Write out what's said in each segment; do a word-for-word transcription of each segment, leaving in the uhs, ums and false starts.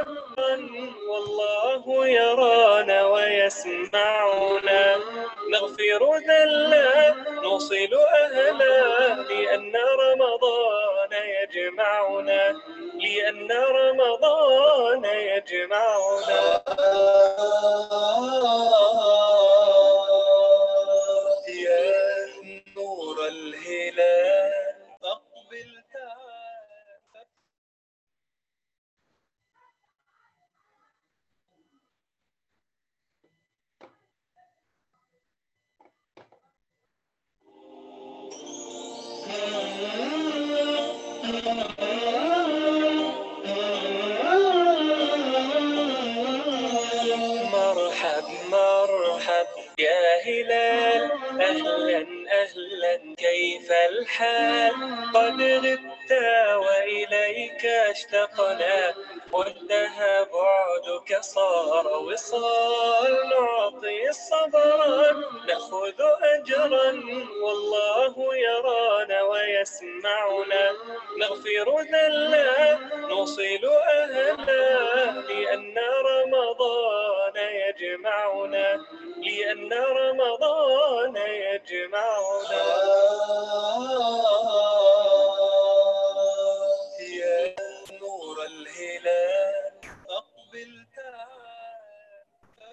والله يرانا ويسمعنا، نغفر ذلا نوصل أهلا، لأن رمضان يجمعنا، لأن رمضان يجمعنا. يا نور الهلال أقبل تعال. مرحب مرحب يا هلال، أهلا أهلا كيف الحال؟ قد غبت وإليك اشتقنا، وانتهى بعدك صار وصال، نعطي الصبر نأخذ أجرا، والله يرانا ويسمعنا، نغفر ذلا نوصل أهلا، لأن رمضان يجمعنا، لأن رمضان يجمعنا. يا نور الهلال أقبل تعال.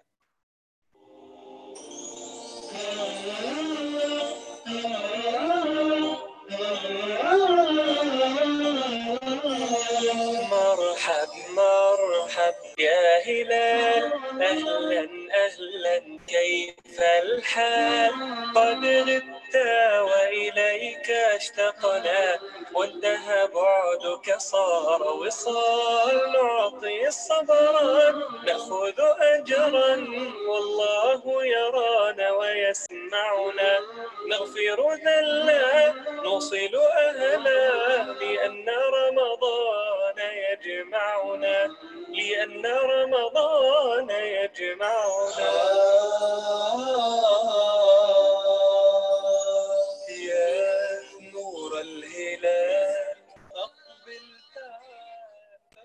مرحب مرحب يا هلال، أهلا أهلا كيف الحال؟ قد غبت وإليك اشتقنا، وانتهى بعدك صار وصال، نعطي الصبر نأخذ أجرا، والله يرانا ويسمعنا، نغفر ذلا نوصل أهلا، لأن رمضان يجمعنا، لأن رمضان يجمعنا. يا نور الهلال أقبل تعال.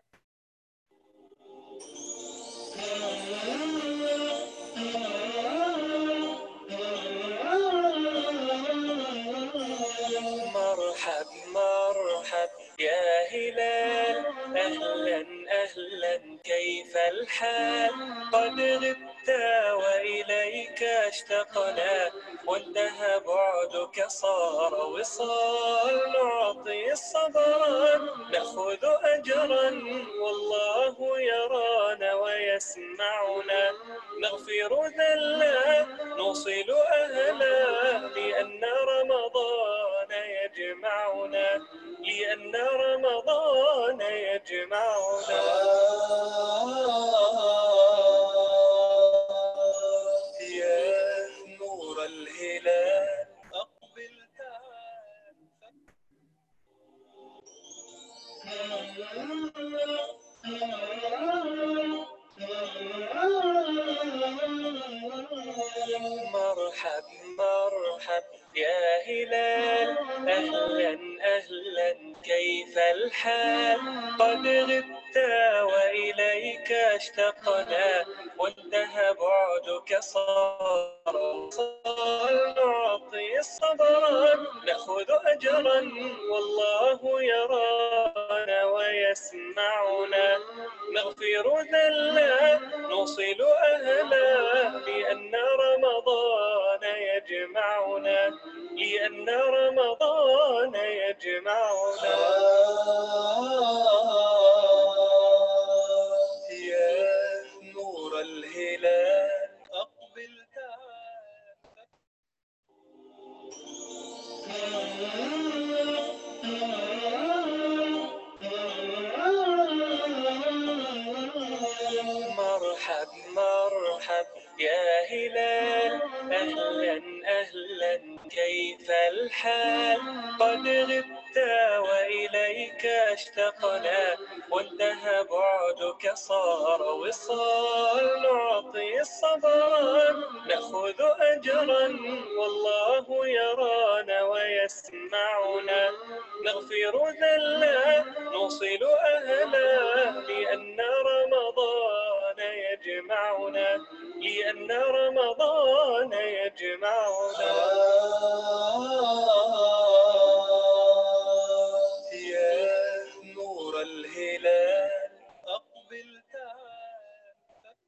مرحب مرحب يا هلال، أهلا أهلا كيف الحال؟ قد غبت وإليك اشتقنا، وانتهى بعدك صار وصال، نعطي الصبر نأخذ أجرا، والله يرانا ويسمعنا، نغفر ذلا نوصل أهلا، لأن رمضان يجمعنا، لأن رمضان يجمعنا. يا نور الهلال أقبل تعال. مرحب مرحب يا هلال، أهلا أهلا كيف الحال؟ قد غبت وإليك اشتقنا، وانتهى بعدك صار وصال، نعطي الصبر نأخذ أجرا، والله يرانا ويسمعنا، نغفر ذلا نوصل أهلا، لأن رمضان يجمعنا، لأن رمضان يجمعنا. يا نور الهلال أقبل تعال. مرحب مرحب يا هلال، أهلا أهلا كيف الحال؟ قد غبت وإليك اشتقنا، وانتهى بعدك صار وصال، نعطي الصبر نأخذ أجرا، والله يرانا ويسمعنا. ويسمعنا، نغفر ذلا نوصل أهلا، لأن رمضان يجمعنا، لأن رمضان يجمعنا. يا نور الهلال أقبل تعال.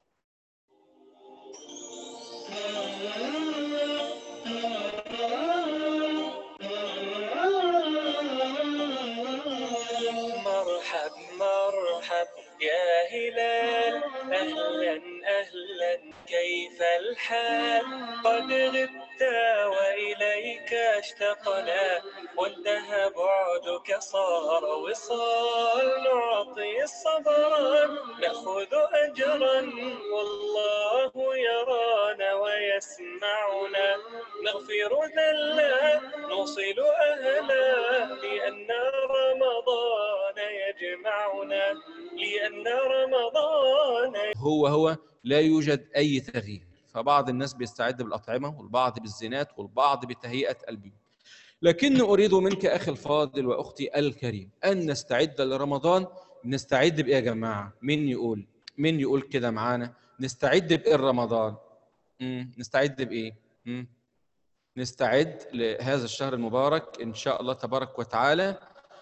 مرحب مرحب يا هلال، أهلا أهلا كيف الحال؟ قد غبت وإليك اشتقنا، وانتهى بعدك صار وصال، نعطي الصبر نأخذ أجرا، والله يرانا ويسمعنا، نغفر ذلا نوصل أهلا، لأن رمضان يجمعنا، لأن رمضان هو هو لا يوجد أي تغيير. فبعض الناس بيستعد بالأطعمة، والبعض بالزينات، والبعض بتهيئة البيوت. لكن أريد منك أخي الفاضل وأختي الكريم أن نستعد لرمضان. نستعد بإيه يا جماعة؟ مين يقول؟ مين يقول كده معانا؟ نستعد بإيه رمضان؟ مم. نستعد بإيه؟ مم. نستعد لهذا الشهر المبارك إن شاء الله تبارك وتعالى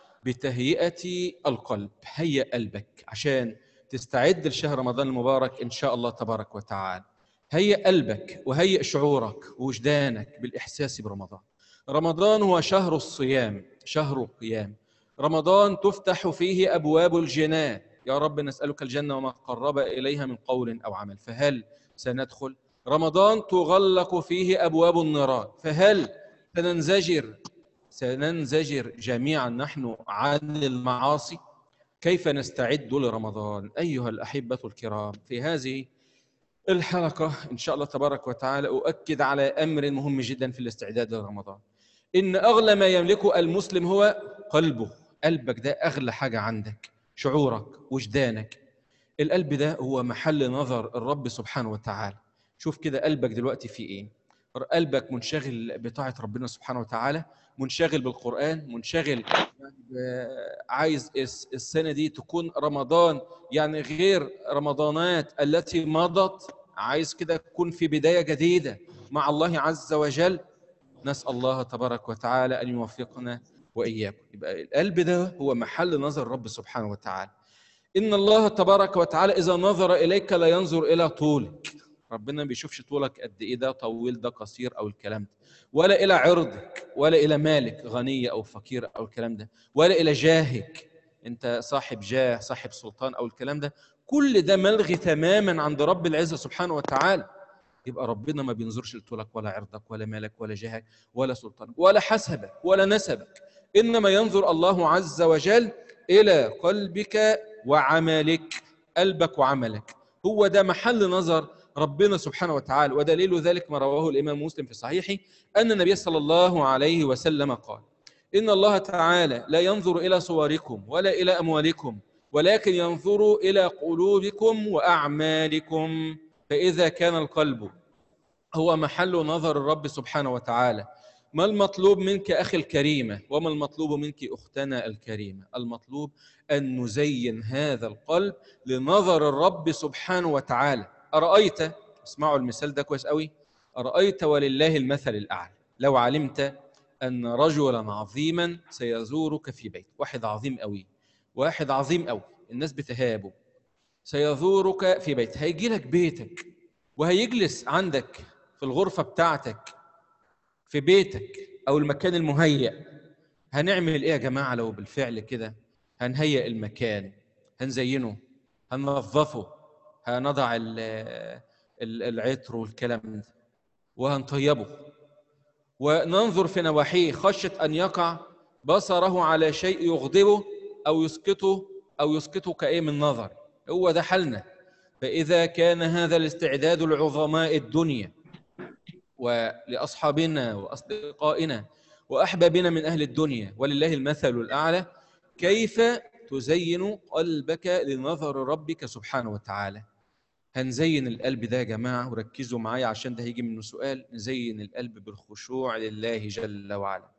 بتهيئة القلب. هيئ قلبك عشان تستعد لشهر رمضان المبارك إن شاء الله تبارك وتعالى. هيئ قلبك وهيئ شعورك ووجدانك بالإحساس برمضان. رمضان هو شهر الصيام، شهر القيام. رمضان تفتح فيه أبواب الجنان. يا رب نسألك الجنة وما قرب إليها من قول أو عمل، فهل سندخل؟ رمضان تغلق فيه أبواب النيران، فهل سننزجر سننزجر جميعا نحن عن المعاصي؟ كيف نستعد لرمضان أيها الأحبة الكرام؟ في هذه الحلقة إن شاء الله تبارك وتعالى أؤكد على أمر مهم جدا في الاستعداد لرمضان. إن أغلى ما يملكه المسلم هو قلبه. قلبك ده أغلى حاجة عندك، شعورك، وجدانك. القلب ده هو محل نظر الرب سبحانه وتعالى. شوف كده قلبك دلوقتي فيه إيه؟ قلبك منشغل بطاعة ربنا سبحانه وتعالى، منشغل بالقرآن، منشغل عايز السنة دي تكون رمضان يعني غير رمضانات التي مضت، عايز كده تكون في بداية جديدة مع الله عز وجل. نسأل الله تبارك وتعالى أن يوفقنا وإياكم. يبقى القلب ده هو محل نظر الرب سبحانه وتعالى. إن الله تبارك وتعالى إذا نظر إليك لا ينظر إلى طولك. ربنا ما بيشوفش طولك قد إيه، ده طويل ده قصير أو الكلام ده، ولا إلى عرضك، ولا إلى مالك غني أو فقير أو الكلام ده، ولا إلى جاهك، أنت صاحب جاه صاحب سلطان أو الكلام ده. كل ده ملغي تماما عند رب العزة سبحانه وتعالى. يبقى ربنا ما بينظرش لطولك ولا عرضك ولا مالك ولا جاهك ولا سلطانك ولا حسبك ولا نسبك، إنما ينظر الله عز وجل إلى قلبك وعملك. قلبك وعملك هو ده محل نظر ربنا سبحانه وتعالى. ودليل ذلك ما رواه الإمام مسلم في صحيحه أن النبي صلى الله عليه وسلم قال: إن الله تعالى لا ينظر إلى صوركم ولا إلى أموالكم، ولكن ينظر إلى قلوبكم وأعمالكم. فإذا كان القلب هو محل نظر الرب سبحانه وتعالى، ما المطلوب منك أخي الكريمة وما المطلوب منك أختنا الكريمة؟ المطلوب أن نزين هذا القلب لنظر الرب سبحانه وتعالى. أرأيت، اسمعوا المثال ده كويس قوي، أرأيت ولله المثل الأعلى لو علمت أن رجلا عظيما سيزورك في بيت، واحد عظيم قوي، واحد عظيم قوي الناس بتهابه، سيزورك في بيت، هيجي لك بيتك وهيجلس عندك في الغرفة بتاعتك في بيتك أو المكان المهيأ. هنعمل إيه يا جماعة لو بالفعل كده هنهيئ المكان، هنزينه، هننظفه، هنضع العطر والكلام ده، وهنطيبه، وننظر في نواحيه خشية أن يقع بصره على شيء يغضبه أو يسقطه أو يسقطه كأي من نظر. هو ده حالنا. فإذا كان هذا الاستعداد لعظماء الدنيا ولأصحابنا وأصدقائنا وأحبابنا من أهل الدنيا ولله المثل الأعلى، كيف تزين قلبك لنظر ربك سبحانه وتعالى؟ هنزين القلب ده يا جماعة، وركزوا معايا عشان ده هيجي منه سؤال. نزين القلب بالخشوع لله جل وعلا.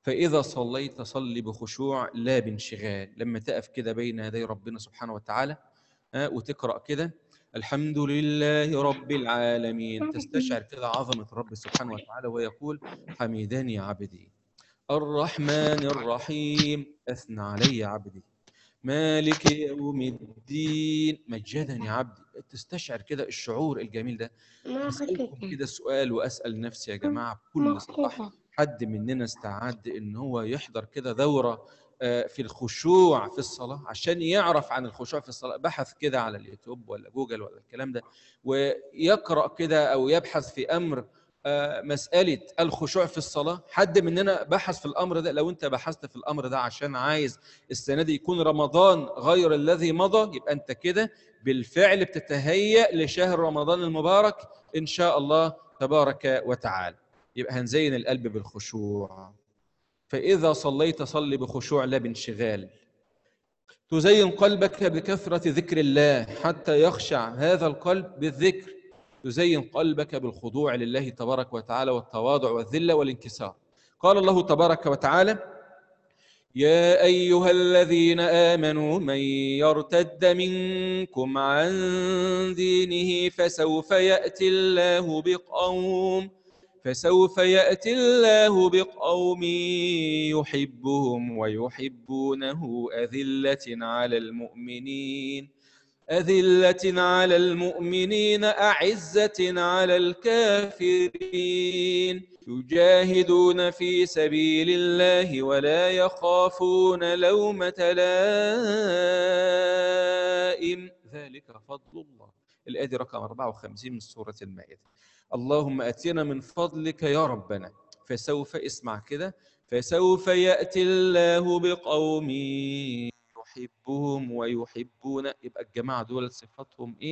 فإذا صليت صلي بخشوع لا بانشغال. لما تقف كده بين يدي ربنا سبحانه وتعالى ها وتقرأ كده الحمد لله رب العالمين، تستشعر كده عظمة الرب سبحانه وتعالى ويقول حمدني عبدي، الرحمن الرحيم أثنى علي عبدي، مالك يوم الدين مجدني عبدي. تستشعر كده الشعور الجميل ده. هسألكم كده سؤال وأسأل نفسي يا جماعة بكل صراحة، حد مننا استعد إن هو يحضر كده دورة آه، في الخشوع في الصلاة عشان يعرف عن الخشوع في الصلاة؟ بحث كده على اليوتيوب ولا جوجل ولا الكلام ده ويقرأ كده أو يبحث في أمر آه، مسألة الخشوع في الصلاة. حد مننا بحث في الأمر ده؟ لو أنت بحثت في الأمر ده عشان عايز السنة دي يكون رمضان غير الذي مضى، يبقى أنت كده بالفعل بتتهيأ لشهر رمضان المبارك إن شاء الله تبارك وتعالى. يبقى هنزين القلب بالخشوع. فإذا صليت صل بخشوع لا بانشغال. تزين قلبك بكثرة ذكر الله حتى يخشع هذا القلب بالذكر. تزين قلبك بالخضوع لله تبارك وتعالى والتواضع والذلة والانكسار. قال الله تبارك وتعالى يا أيها الذين آمنوا من يرتد منكم عن دينه فسوف يأتي الله بقوم فسوف يأتي الله بقوم يحبهم ويحبونه أذلة على المؤمنين أذلة على المؤمنين أعزة على الكافرين يجاهدون في سبيل الله ولا يخافون لومة لائم ذلك فضل الله. الآية دي رقم أربعة وخمسين من سورة المائدة. اللهم أتنا من فضلك يا ربنا فسوف اسمع كده فسوف يأتي الله بقوم يحبهم ويحبون. يبقى الجماعة دول صفاتهم إيه؟